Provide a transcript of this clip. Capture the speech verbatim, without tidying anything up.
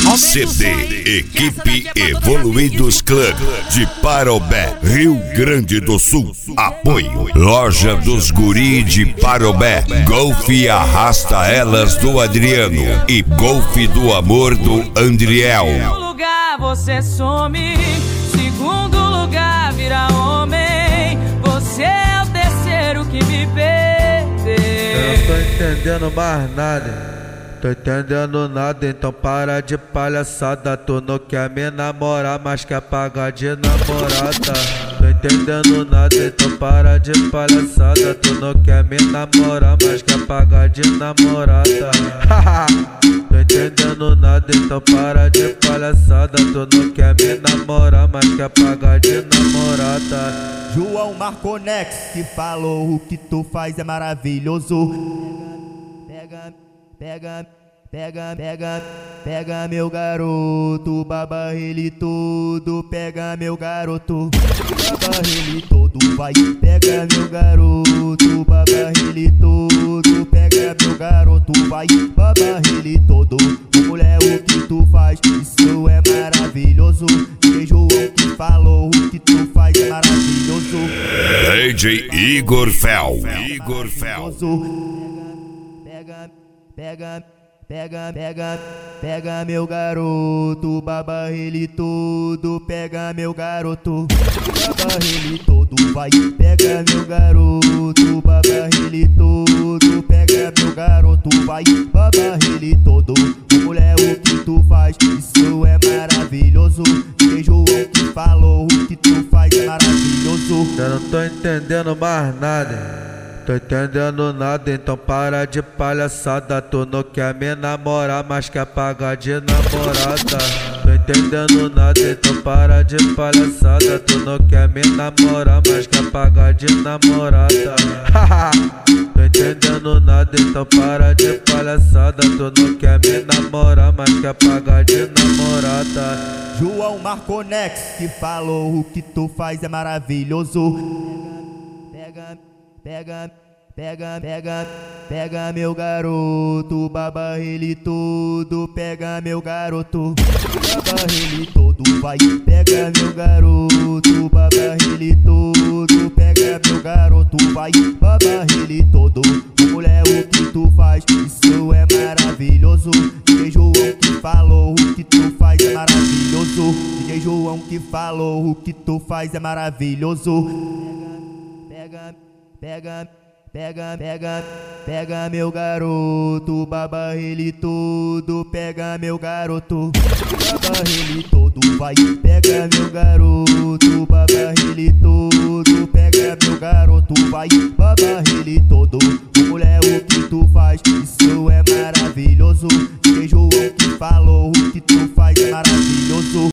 C D Equipe Evoluídos Club de Parobé, Rio Grande do Sul. Apoio Loja dos Guri de Parobé, Golfe Arrasta Elas do Adriano e Golfe do Amor do Andriel. Primeiro lugar você some, segundo lugar vira homem, você é o terceiro que me perdeu. Eu não tô entendendo mais nada, tô entendendo nada, então para de palhaçada. Tu não quer me namorar, mas quer pagar de namorada. Tô entendendo nada, então para de palhaçada. Tu não quer me namorar, mas quer pagar de namorada. Tô entendendo nada, então para de palhaçada. Tu não quer me namorar, mas quer pagar de namorada. João Marconex que falou: o que tu faz é maravilhoso. Pega, pega, pega, pega, pega meu garoto, baba ele todo, pega meu garoto, baba ele todo, vai, pega meu garoto, baba ele todo, pega meu garoto, vai, baba ele todo. Ô mulher, o que tu faz, isso é maravilhoso. E João que falou: o que tu faz é maravilhoso. D J Igor Fel. Igor Fel. Pega, pega, pega, pega, pega meu garoto, baba ele todo, pega meu garoto, baba ele todo, vai, pega meu garoto, baba ele todo, pega meu garoto, vai, baba ele todo. Ô mulher, o que tu faz, isso é maravilhoso. E João que falou: o que tu faz é maravilhoso. Eu não tô entendendo mais nada, tô entendendo nada, então para de palhaçada. Tu não quer me namorar, mas quer pagar de namorada. Tô entendendo nada, então para de palhaçada. Tu não quer me namorar, mas quer pagar de namorada. Tô entendendo nada, então para de palhaçada. Tu não quer me namorar, mas quer pagar de namorada. João Marconex que falou: o que tu faz é maravilhoso. Pega, pega, pega, pega, pega meu garoto, baba ele todo, pega meu garoto, baba ele todo, vai, pega meu garoto, baba ele todo, pega meu garoto, vai, baba ele todo. Ô mulher, o que tu faz, isso é maravilhoso. D J João que falou: o que tu faz é maravilhoso. D J João que falou: o que tu faz é maravilhoso. Pega, pega, pega, pega, pega meu garoto, baba ele todo, pega meu garoto, baba ele todo, vai, pega meu garoto, baba ele todo, pega meu garoto, vai, baba ele todo. Ô mulher, o que tu faz, isso é maravilhoso.